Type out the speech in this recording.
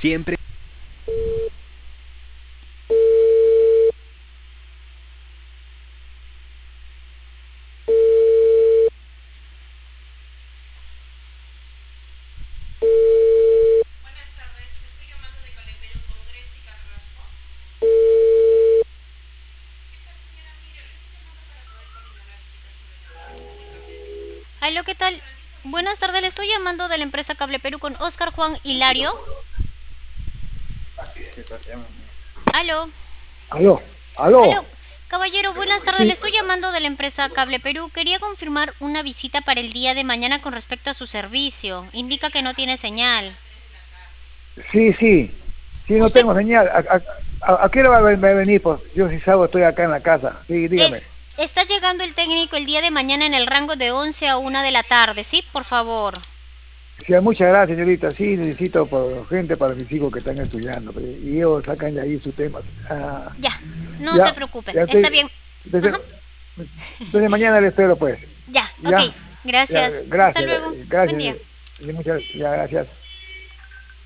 Siempre. Aló, ¿qué tal? Buenas tardes, le estoy llamando de la empresa Cable Perú con Oscar Juan Hilario. Aló, Aló, aló. aló, caballero, buenas tardes, le Sí, estoy llamando de la empresa Cable Perú. Quería confirmar una visita para el día de mañana con respecto a su servicio. Indica que no tiene señal. sí, sí. Sí, no Usted tengo señal. ¿A qué hora va a venir? Pues yo sí salgo, estoy acá en la casa. Sí, dígame. está llegando el técnico el día de mañana en el rango de 11 a 1 de la tarde, ¿sí? Por favor. Sí, muchas gracias, señorita. Sí, necesito gente para mis hijos que están estudiando. Pues, y ellos sacan de ahí sus temas. Ya, no se Ya, preocupe, ya está estoy. bien. Entonces, Ajá, entonces mañana le espero, pues. ya, ok. Ya, ya, Gracias. Hasta gracias, luego. Buen gracias. día. Y muchas, ya, gracias.